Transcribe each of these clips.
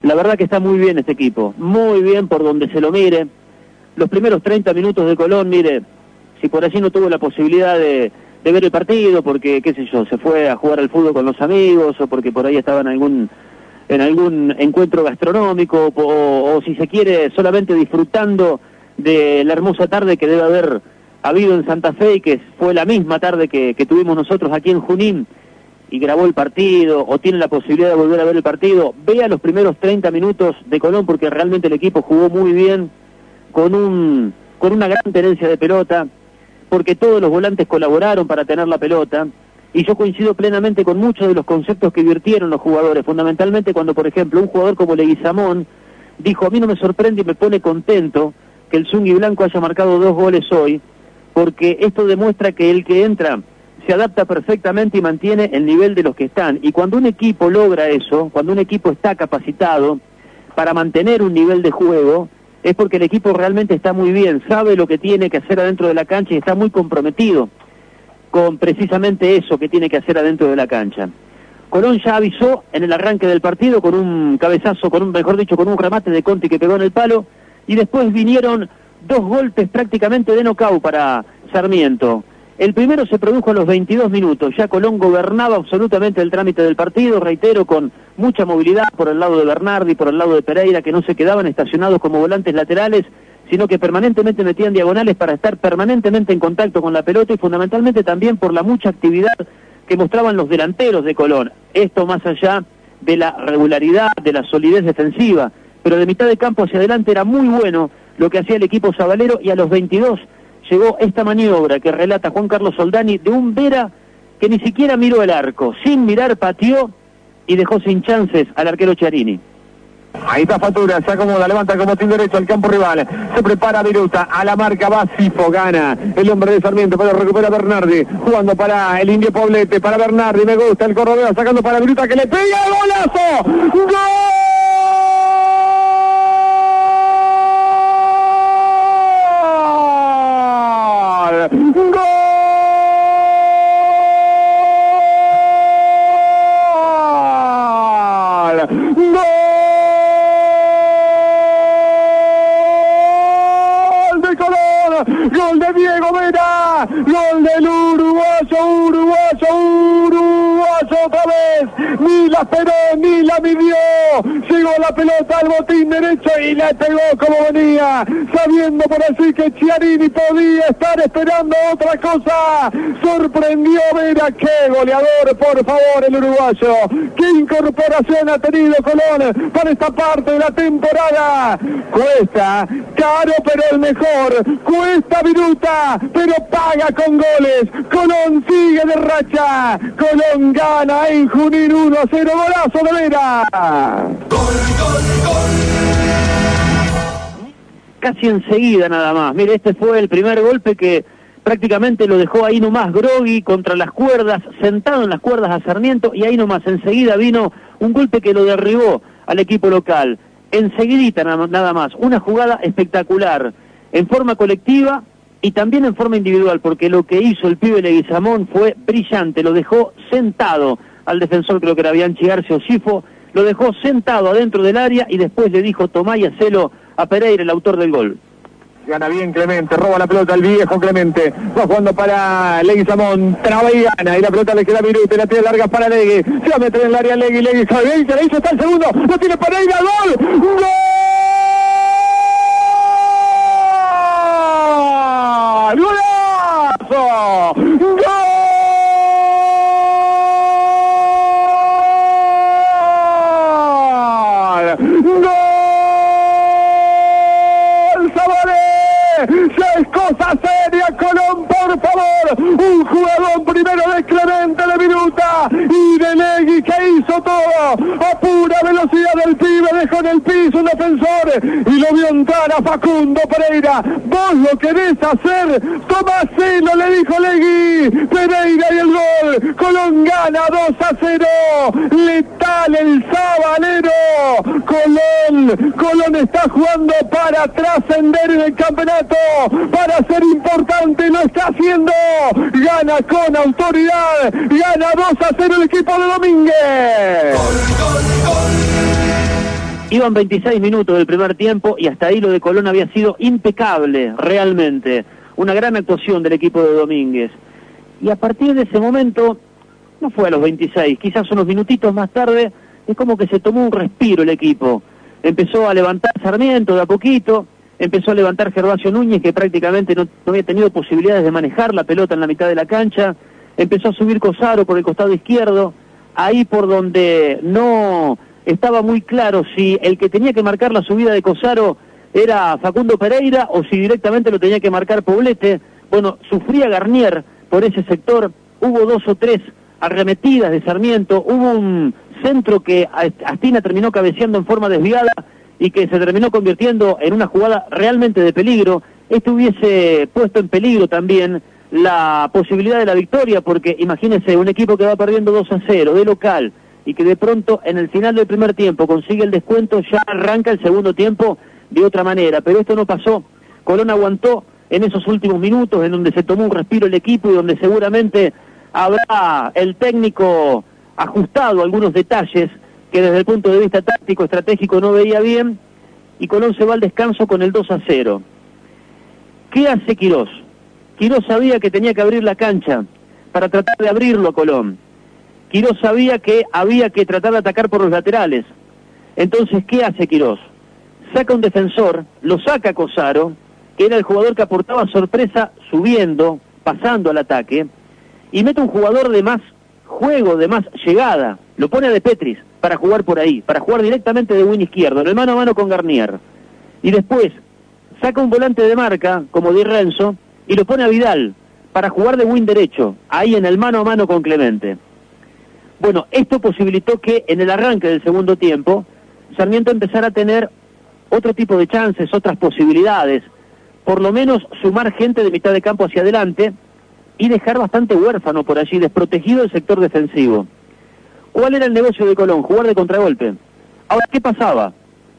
La verdad que está muy bien este equipo, muy bien por donde se lo mire. Los primeros 30 minutos de Colón, mire, si por allí no tuvo la posibilidad de ver el partido, porque, qué sé yo, se fue a jugar al fútbol con los amigos, o porque por ahí estaba en algún encuentro gastronómico, o si se quiere, solamente disfrutando de la hermosa tarde que debe haber habido en Santa Fe, y que fue la misma tarde que tuvimos nosotros aquí en Junín, y grabó el partido, o tiene la posibilidad de volver a ver el partido, vea los primeros 30 minutos de Colón, porque realmente el equipo jugó muy bien, con una gran tenencia de pelota, porque todos los volantes colaboraron para tener la pelota, y yo coincido plenamente con muchos de los conceptos que virtieron los jugadores, fundamentalmente cuando, por ejemplo, un jugador como Leguizamón dijo: a mí no me sorprende y me pone contento que el Zungi Blanco haya marcado 2 goles hoy, porque esto demuestra que el que entra se adapta perfectamente y mantiene el nivel de los que están, y cuando un equipo logra eso, cuando un equipo está capacitado para mantener un nivel de juego, es porque el equipo realmente está muy bien, sabe lo que tiene que hacer adentro de la cancha y está muy comprometido con precisamente eso que tiene que hacer adentro de la cancha. Colón ya avisó en el arranque del partido con un cabezazo, con un remate de Conti que pegó en el palo, y después vinieron 2 golpes prácticamente de nocaut para Sarmiento. El primero se produjo a los 22 minutos, ya Colón gobernaba absolutamente el trámite del partido, reitero, con mucha movilidad por el lado de Bernardi, por el lado de Pereira, que no se quedaban estacionados como volantes laterales, sino que permanentemente metían diagonales para estar permanentemente en contacto con la pelota, y fundamentalmente también por la mucha actividad que mostraban los delanteros de Colón. Esto más allá de la regularidad, de la solidez defensiva, pero de mitad de campo hacia adelante era muy bueno lo que hacía el equipo sabalero, y a los 22 llegó esta maniobra que relata Juan Carlos Soldani de un Vera que ni siquiera miró el arco, sin mirar pateó y dejó sin chances al arquero Chiarini. Ahí está Fatura, se acomoda, levanta como sin derecho al campo rival, se prepara Viruta, a la marca va Sifo, gana el hombre de Sarmiento, pero recupera Bernardi, jugando para el Indio Poblete, para Bernardi, me gusta el cordobés, sacando para Viruta que le pega, ¡golazo! ¡Gol! ¡Gol! Gol de Diego Vera, gol del uruguayo otra vez, ni la esperó, ni la midió, llegó la pelota al botín derecho y la pegó como venía, sabiendo por así que Chiarini podía estar esperando otra cosa, sorprendió Vera, qué goleador, por favor, el uruguayo, qué incorporación ha tenido Colón para esta parte de la temporada, cuesta, caro pero el mejor, cuesta Viruta, pero paga con goles, Colón sigue de racha, Colón gana en Junín 1-0, golazo de Vera. Gol, gol, gol. Casi enseguida nada más, mire, este fue el primer golpe que prácticamente lo dejó ahí nomás Grogui contra las cuerdas, sentado en las cuerdas a Sarmiento, y ahí nomás enseguida vino un golpe que lo derribó al equipo local, enseguidita nada más, una jugada espectacular, en forma colectiva y también en forma individual, porque lo que hizo el pibe Leguizamón fue brillante, lo dejó sentado al defensor, creo que era Bianchi Arce o Sifo, lo dejó sentado adentro del área y después le dijo: tomá y hacelo a Pereira, el autor del gol. Gana bien Clemente, roba la pelota el viejo Clemente, va jugando para Leguizamón, traba y gana, y la pelota le queda a Viruta, la tiene larga para Legui, se va a meter en el área Legui, se la hizo, está el segundo, lo tiene Pereira, ¡gol! ¡Gol! ¡Golazo! ¡Gol! ¡Gol! ¡Sabaré! ¡Ya es cosa seria, Colón, por favor! Un jugador primero de Clemente, de Viruta y de Legui, que hizo todo a pura velocidad del pibe, dejó en el piso un defensor y lo vio entrar a Facundo Pereira. Vos lo querés hacer, tomáselo, le dijo Legui. Pereira y el gol. Colón gana 2-0. Letal el sabalero. Colón está jugando para trascender en el campeonato, para ser importante, lo está haciendo. Gana con autoridad, gana 2-0 el equipo de Domínguez. Gol, gol, gol. Iban 26 minutos del primer tiempo y hasta ahí lo de Colón había sido impecable, realmente. Una gran actuación del equipo de Domínguez. Y a partir de ese momento, no fue a los 26, quizás unos minutitos más tarde, es como que se tomó un respiro el equipo. Empezó a levantar Sarmiento de a poquito, empezó a levantar Gervasio Núñez, que prácticamente no había tenido posibilidades de manejar la pelota en la mitad de la cancha, empezó a subir Cosaro por el costado izquierdo, ahí por donde no estaba muy claro si el que tenía que marcar la subida de Cosaro era Facundo Pereira o si directamente lo tenía que marcar Poblete. Bueno, sufría Garnier por ese sector, hubo 2 o 3 arremetidas de Sarmiento, hubo un centro que Astina terminó cabeceando en forma desviada y que se terminó convirtiendo en una jugada realmente de peligro. Esto hubiese puesto en peligro también la posibilidad de la victoria, porque imagínense un equipo que va perdiendo 2-0 de local y que de pronto en el final del primer tiempo consigue el descuento, ya arranca el segundo tiempo de otra manera, pero esto no pasó. Colón aguantó en esos últimos minutos en donde se tomó un respiro el equipo y donde seguramente habrá el técnico ajustado algunos detalles que desde el punto de vista táctico, estratégico no veía bien, y Colón se va al descanso con el 2-0. ¿Qué hace Quirós? Quirós sabía que tenía que abrir la cancha para tratar de abrirlo a Colón. Quirós sabía que había que tratar de atacar por los laterales. Entonces, ¿qué hace Quirós? Saca un defensor, lo saca a Cosaro, que era el jugador que aportaba sorpresa subiendo, pasando al ataque, y mete un jugador de más juego, de más llegada, lo pone a De Petris para jugar por ahí, para jugar directamente de win izquierdo, en el mano a mano con Garnier. Y después saca un volante de marca, como Di Renzo, y lo pone a Vidal para jugar de win derecho, ahí en el mano a mano con Clemente. Bueno, esto posibilitó que en el arranque del segundo tiempo Sarmiento empezara a tener otro tipo de chances, otras posibilidades, por lo menos sumar gente de mitad de campo hacia adelante y dejar bastante huérfano por allí, desprotegido el sector defensivo. ¿Cuál era el negocio de Colón? Jugar de contragolpe. Ahora, ¿qué pasaba?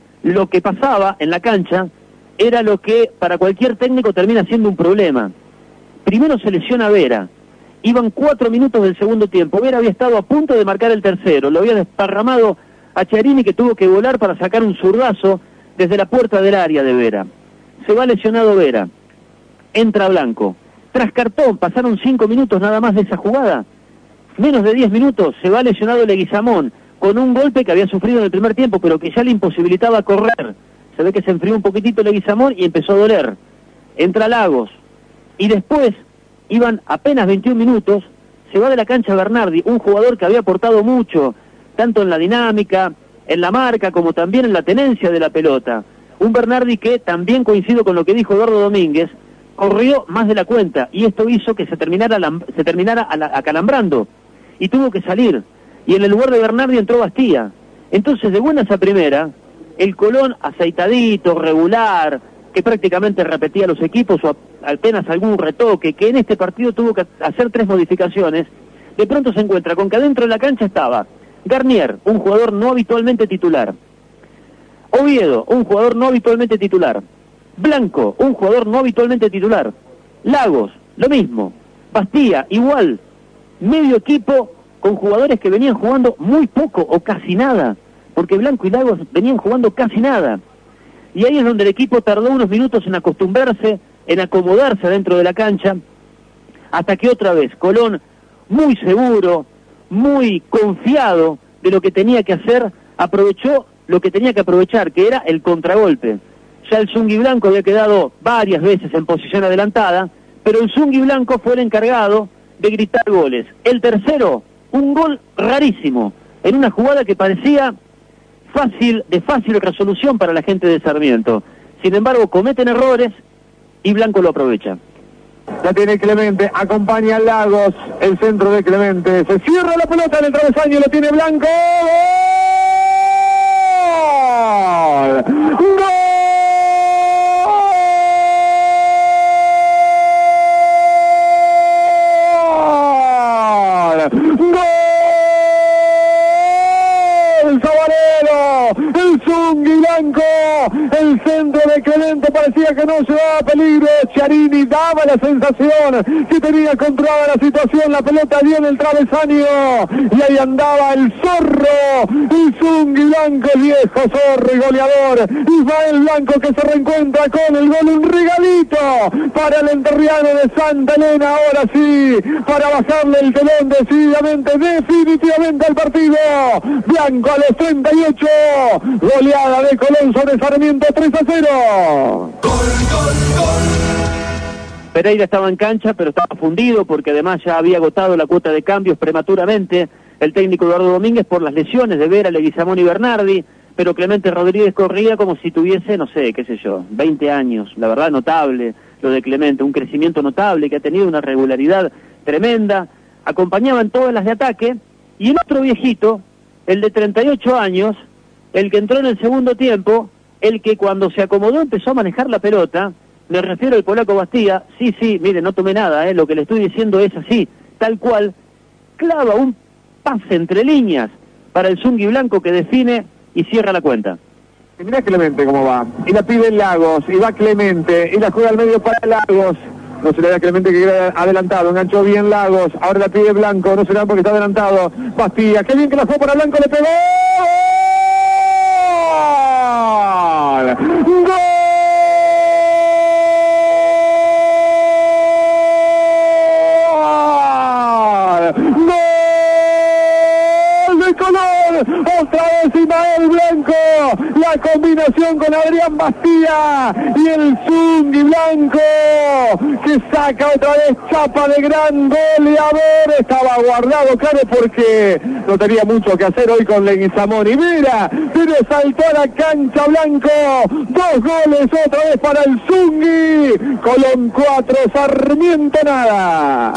Lo que pasaba en la cancha era lo que para cualquier técnico termina siendo un problema. Primero se lesiona Vera. Iban 4 minutos del segundo tiempo. Vera había estado a punto de marcar el tercero. Lo había desparramado a Chiarini, que tuvo que volar para sacar un zurdazo desde la puerta del área de Vera. Se va lesionado Vera. Entra Blanco. Tras cartón, pasaron 5 minutos nada más de esa jugada. Menos de 10 minutos, se va lesionado Leguizamón, con un golpe que había sufrido en el primer tiempo, pero que ya le imposibilitaba correr. Se ve que se enfrió un poquitito Leguizamón y empezó a doler. Entra Lagos. Y después, iban apenas 21 minutos, se va de la cancha Bernardi, un jugador que había aportado mucho, tanto en la dinámica, en la marca, como también en la tenencia de la pelota. Un Bernardi que, también coincido con lo que dijo Eduardo Domínguez, corrió más de la cuenta, y esto hizo que se terminara acalambrando, y tuvo que salir. Y en el lugar de Bernardi entró Bastía. Entonces, de buenas a primera, el Colón aceitadito, regular, que prácticamente repetía los equipos o apenas algún retoque, que en este partido tuvo que hacer 3 modificaciones, de pronto se encuentra con que adentro de la cancha estaba Garnier, un jugador no habitualmente titular, Oviedo, un jugador no habitualmente titular, Blanco, un jugador no habitualmente titular, Lagos, lo mismo, Bastía, igual, medio equipo con jugadores que venían jugando muy poco o casi nada, porque Blanco y Lagos venían jugando casi nada. Y ahí es donde el equipo tardó unos minutos en acostumbrarse, en acomodarse dentro de la cancha, hasta que otra vez Colón, muy seguro, muy confiado de lo que tenía que hacer, aprovechó lo que tenía que aprovechar, que era el contragolpe. Ya el Zungui Blanco había quedado varias veces en posición adelantada, pero el Zungui Blanco fue el encargado de gritar goles. El tercero, un gol rarísimo, en una jugada que parecía de fácil resolución para la gente de Sarmiento. Sin embargo, cometen errores y Blanco lo aprovecha. La tiene Clemente, acompaña a Lagos, el centro de Clemente, se cierra la pelota en el travesaño, lo tiene Blanco. ¡Gol! ¡Gol! ¡Gol! ¡Sabanero! El Zungi Blanco. El centro de Clemente parecía que no llevaba peligro. Chiarini daba la sensación que tenía controlada la situación. La pelota dio en el travesaño y ahí andaba el zorro, el Zungi Blanco, el viejo zorro y goleador Ismael Blanco, que se reencuentra con el gol. Un regalito para el enterriano de Santa Elena. Ahora sí, para bajarle el telón definitivamente al partido. Blanco a los 38, goleada de Colón sobre Sarmiento, 3-0. Pereira estaba en cancha, pero estaba fundido porque además ya había agotado la cuota de cambios prematuramente el técnico Eduardo Domínguez por las lesiones de Vera, Leguizamón y Bernardi, pero Clemente Rodríguez corría como si tuviese, no sé, qué sé yo, 20 años. La verdad, notable lo de Clemente, un crecimiento notable que ha tenido una regularidad tremenda, acompañaba en todas las de ataque, y el otro viejito, el de 38 años, el que entró en el segundo tiempo, el que cuando se acomodó empezó a manejar la pelota, me refiero al polaco Bastía. Sí, mire, no tomé nada, lo que le estoy diciendo es así, tal cual, clava un pase entre líneas para el Zungi Blanco que define y cierra la cuenta. Y mirá Clemente cómo va, y la pide Lagos, y va Clemente, y la juega al medio para Lagos. No se le da a Clemente, que queda adelantado, enganchó bien Lagos, ahora la pide Blanco, no se le da porque está adelantado. Bastía, qué bien que la fue para Blanco, le pegó. ¡Gol! ¡Gol! Otra vez Ismael Blanco, la combinación con Adrián Bastía y el Zungi Blanco que saca otra vez chapa de gran goleador. Estaba guardado, claro, porque no tenía mucho que hacer hoy con Leguizamón y Vera, pero saltó a la cancha Blanco. 2 goles otra vez para el Zungi. Colón 4, Sarmiento nada.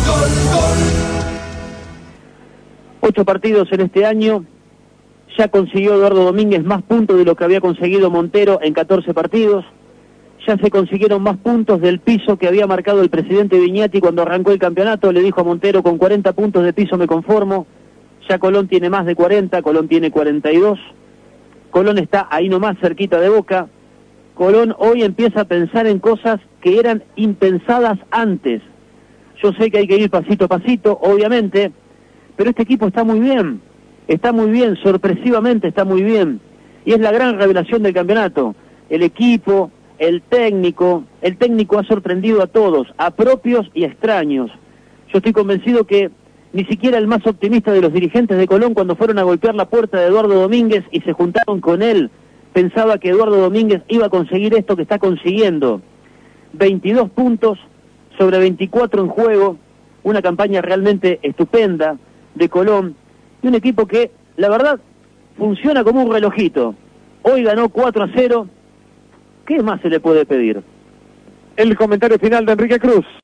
8 partidos en este año, ya consiguió Eduardo Domínguez más puntos de lo que había conseguido Montero en 14 partidos, ya se consiguieron más puntos del piso que había marcado el presidente Viñati cuando arrancó el campeonato. Le dijo a Montero: con 40 puntos de piso me conformo. Ya Colón tiene más de 40, Colón tiene 42, Colón está ahí nomás cerquita de Boca. Colón hoy empieza a pensar en cosas que eran impensadas antes. Yo sé que hay que ir pasito a pasito, obviamente, pero este equipo está muy bien, sorpresivamente está muy bien, y es la gran revelación del campeonato. El equipo, el técnico ha sorprendido a todos, a propios y a extraños. Yo estoy convencido que ni siquiera el más optimista de los dirigentes de Colón, cuando fueron a golpear la puerta de Eduardo Domínguez y se juntaron con él, pensaba que Eduardo Domínguez iba a conseguir esto que está consiguiendo. 22 puntos sobre 24 en juego, una campaña realmente estupenda de Colón, y un equipo que, la verdad, funciona como un relojito. Hoy ganó 4-0, ¿qué más se le puede pedir? El comentario final de Enrique Cruz.